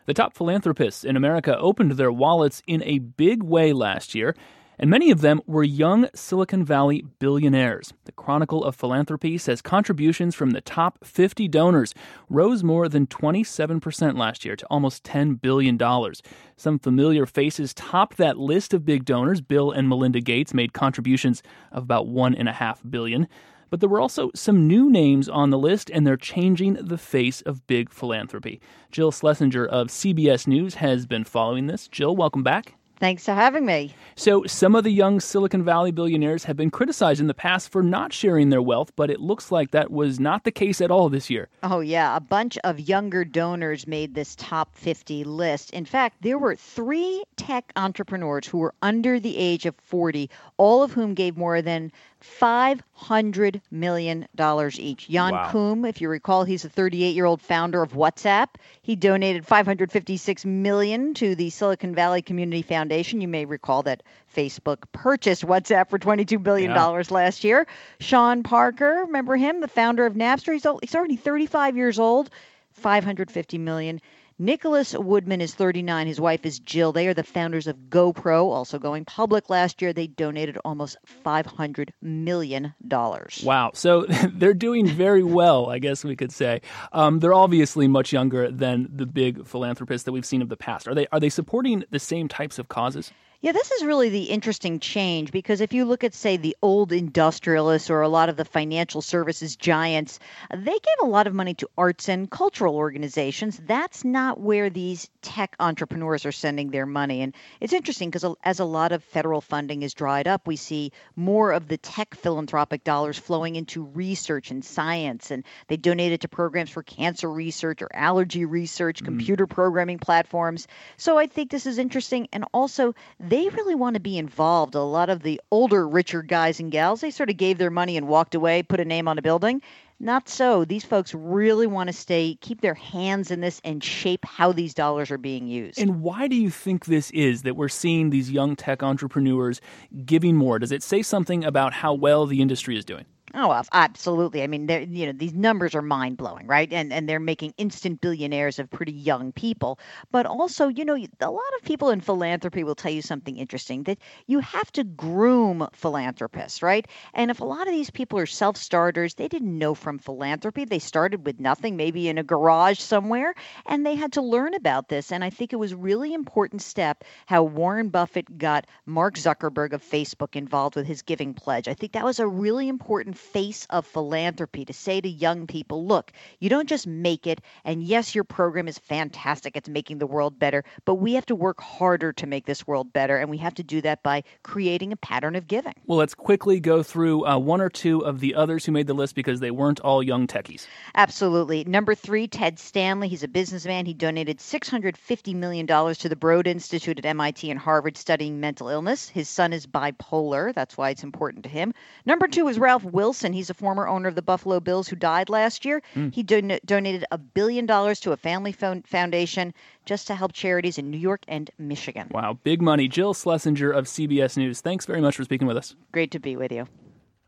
The top philanthropists in America opened their wallets in a big way last year, and many of them were young Silicon Valley billionaires. The Chronicle of Philanthropy says contributions from the top 50 donors rose more than 27% last year to almost $10 billion. Some familiar faces topped that list of big donors. Bill and Melinda Gates made contributions of about $1.5 billion. But there were also some new names on the list, and they're changing the face of big philanthropy. Jill Schlesinger of CBS News has been following this. Jill, welcome back. Thanks for having me. So some of the young Silicon Valley billionaires have been criticized in the past for not sharing their wealth, but it looks like that was not the case at all this year. Oh, yeah. A bunch of younger donors made this top 50 list. In fact, there were 3 tech entrepreneurs who were under the age of 40, all of whom gave more than $500 million each. Jan Koum, if you recall, he's a 38-year-old founder of WhatsApp. He donated $556 million to the Silicon Valley Community Foundation. You may recall that Facebook purchased WhatsApp for $22 billion last year. Sean Parker, remember him, the founder of Napster? He's already 35 years old, $550 million. Nicholas Woodman is 39. His wife is Jill. They are the founders of GoPro, also going public last year. They donated almost $500 million. Wow. So they're doing very well, I guess we could say. They're obviously much younger than the big philanthropists that we've seen of the past. Are they supporting the same types of causes? Yeah, this is really the interesting change because if you look at, say, the old industrialists or a lot of the financial services giants, they gave a lot of money to arts and cultural organizations. That's not where these tech entrepreneurs are sending their money. And it's interesting because as a lot of federal funding is dried up, we see more of the tech philanthropic dollars flowing into research and science. And they donated to programs for cancer research or allergy research, computer programming platforms. So I think this is interesting. And also, they really want to be involved. A lot of the older, richer guys and gals, they sort of gave their money and walked away, put a name on a building. Not so. These folks really want to keep their hands in this and shape how these dollars are being used. And why do you think this is that we're seeing these young tech entrepreneurs giving more? Does it say something about how well the industry is doing? Oh, absolutely. I mean, these numbers are mind-blowing, right? And they're making instant billionaires of pretty young people. But also, a lot of people in philanthropy will tell you something interesting, that you have to groom philanthropists, right? And if a lot of these people are self-starters, they didn't know from philanthropy. They started with nothing, maybe in a garage somewhere, and they had to learn about this. And I think it was a really important step how Warren Buffett got Mark Zuckerberg of Facebook involved with his giving pledge. I think that was a really important face of philanthropy to say to young people, look, you don't just make it, and yes, your program is fantastic, it's making the world better, but we have to work harder to make this world better, and we have to do that by creating a pattern of giving. Well, let's quickly go through one or two of the others who made the list because they weren't all young techies. Absolutely. Number 3, Ted Stanley. He's a businessman. He donated $650 million to the Broad Institute at MIT and Harvard studying mental illness. His son is bipolar. That's why it's important to him. Number 2 is Ralph Wilson. He's a former owner of the Buffalo Bills who died last year. He donated $1 billion to a family foundation just to help charities in New York and Michigan. Wow, big money. Jill Schlesinger of CBS News, thanks very much for speaking with us. Great to be with you.